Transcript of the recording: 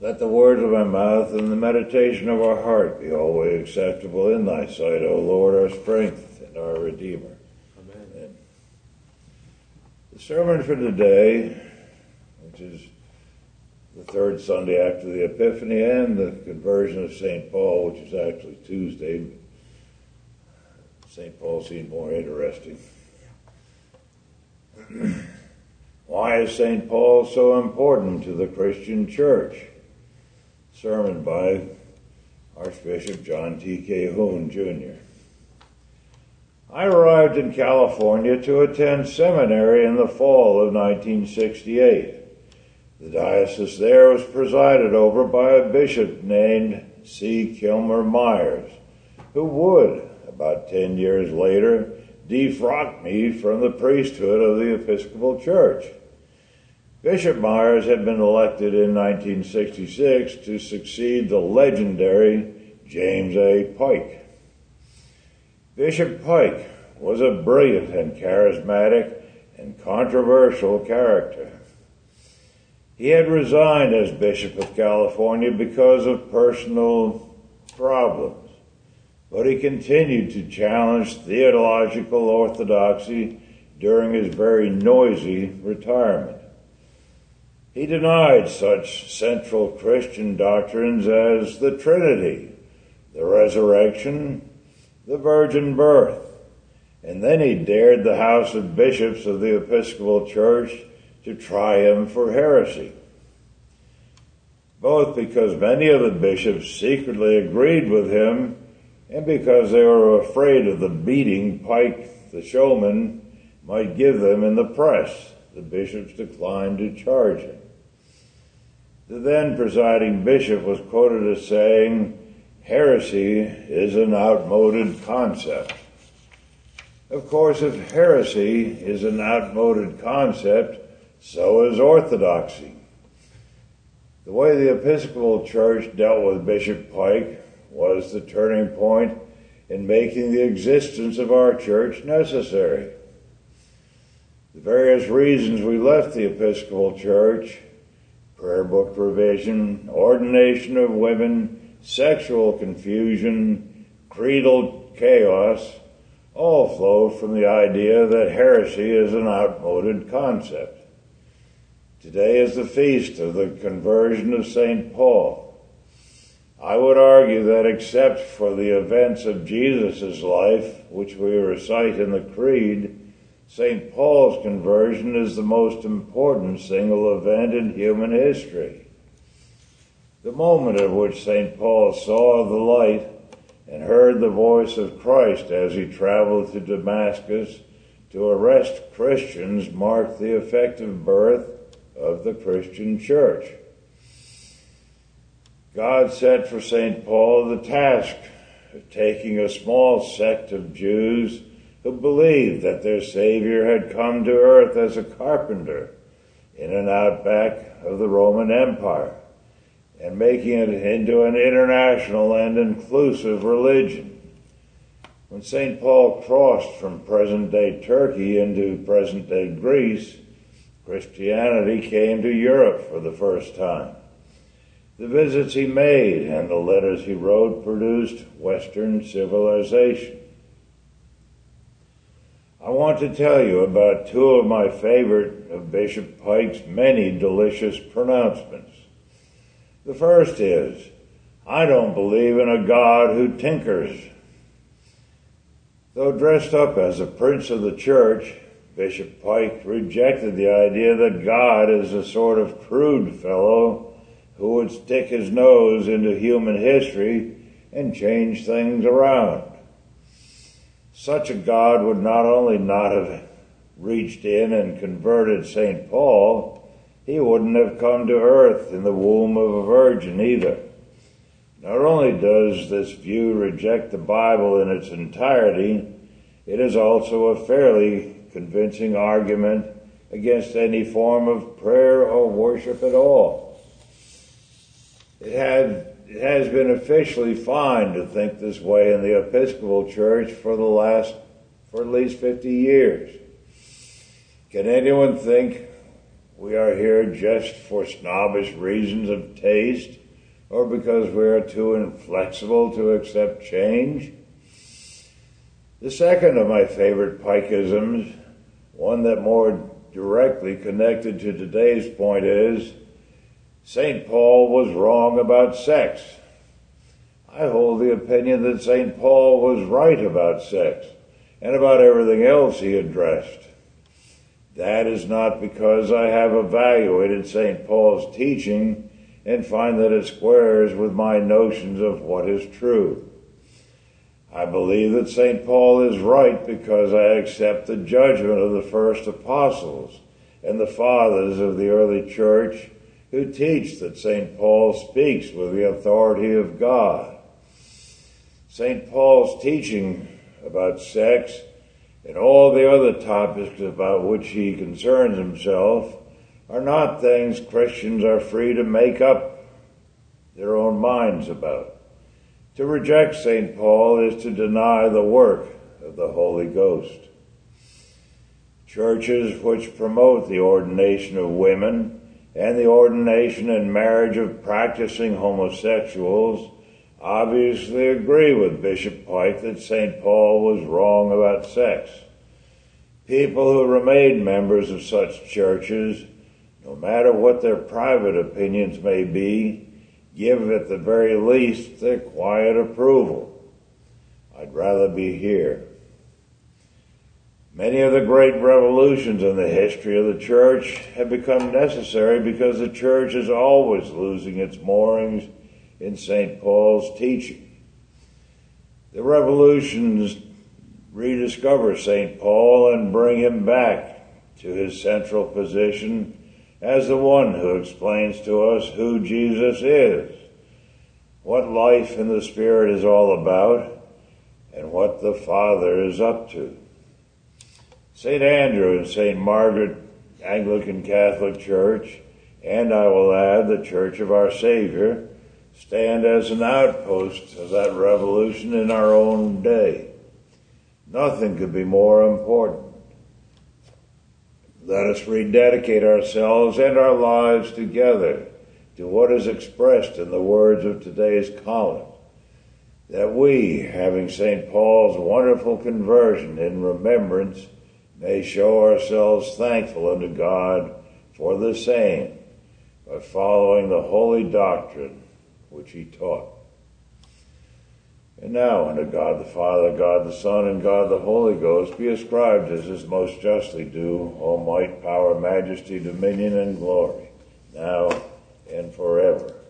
Let the words of my mouth and the meditation of our heart be always acceptable in thy sight, O Lord, our strength and our Redeemer. Amen. The sermon for today, which is the third Sunday after the Epiphany and the conversion of St. Paul, which is actually Tuesday. St. Paul seemed more interesting. Why is St. Paul so important to the Christian church? Sermon by Archbishop John T. Calhoun, Jr. I arrived in California to attend seminary in the fall of 1968. The diocese there was presided over by a bishop named C. Kilmer Myers, who would, about 10 years later, defrock me from the priesthood of the Episcopal Church. Bishop Myers had been elected in 1966 to succeed the legendary James A. Pike. Bishop Pike was a brilliant and charismatic and controversial character. He had resigned as Bishop of California because of personal problems, but he continued to challenge theological orthodoxy during his very noisy retirement. He denied such central Christian doctrines as the Trinity, the resurrection, the virgin birth, and then he dared the House of Bishops of the Episcopal Church to try him for heresy, both because many of the bishops secretly agreed with him and because they were afraid of the beating Pike, the showman, might give them in the press. The bishops declined to charge him. The then presiding bishop was quoted as saying, "Heresy is an outmoded concept." Of course, if heresy is an outmoded concept, so is orthodoxy. The way the Episcopal Church dealt with Bishop Pike was the turning point in making the existence of our church necessary. The various reasons we left the Episcopal Church, prayer book revision, ordination of women, sexual confusion, creedal chaos, all flow from the idea that heresy is an outmoded concept. Today is the feast of the conversion of St. Paul. I would argue that except for the events of Jesus' life, which we recite in the Creed, St. Paul's conversion is the most important single event in human history. The moment at which St. Paul saw the light and heard the voice of Christ as he traveled to Damascus to arrest Christians marked the effective birth of the Christian church. God set for St. Paul the task of taking a small sect of Jews who believed that their Savior had come to earth as a carpenter in an outback of the Roman Empire and making it into an international and inclusive religion. When St. Paul crossed from present-day Turkey into present-day Greece, Christianity came to Europe for the first time. The visits he made and the letters he wrote produced Western civilization. I want to tell you about two of my favorite of Bishop Pike's many delicious pronouncements. The first is, "I don't believe in a God who tinkers." Though dressed up as a prince of the church, Bishop Pike rejected the idea that God is a sort of crude fellow who would stick his nose into human history and change things around. Such a God would not only not have reached in and converted St. Paul, he wouldn't have come to earth in the womb of a virgin either. Not only does this view reject the Bible in its entirety, it is also a fairly convincing argument against any form of prayer or worship at all. It has been officially fine to think this way in the Episcopal Church for at least 50 years. Can anyone think we are here just for snobbish reasons of taste, or because we are too inflexible to accept change. The second of my favorite Pikeisms, one that more directly connected to today's point, is St. Paul was wrong about sex. I hold the opinion that St. Paul was right about sex and about everything else he addressed. That is not because I have evaluated St. Paul's teaching and find that it squares with my notions of what is true. I believe that St. Paul is right because I accept the judgment of the first apostles and the fathers of the early church who teach that St. Paul speaks with the authority of God. St. Paul's teaching about sex and all the other topics about which he concerns himself are not things Christians are free to make up their own minds about. To reject St. Paul is to deny the work of the Holy Ghost. Churches which promote the ordination of women and the ordination and marriage of practicing homosexuals obviously agree with Bishop Pike that St. Paul was wrong about sex. People who remain members of such churches, no matter what their private opinions may be, give at the very least their quiet approval. I'd rather be here. Many of the great revolutions in the history of the church have become necessary because the church is always losing its moorings in St. Paul's teaching. The revolutions rediscover St. Paul and bring him back to his central position as the one who explains to us who Jesus is, what life in the Spirit is all about, and what the Father is up to. St. Andrew and St. Margaret Anglican Catholic Church, and I will add the Church of our Savior, stand as an outpost of that revolution in our own day. Nothing could be more important. Let us rededicate ourselves and our lives together to what is expressed in the words of today's column, that we, having St. Paul's wonderful conversion in remembrance, may show ourselves thankful unto God for the same by following the holy doctrine which he taught. And now unto God the Father, God the Son, and God the Holy Ghost be ascribed as is most justly due, all might, power, majesty, dominion, and glory, now and forever.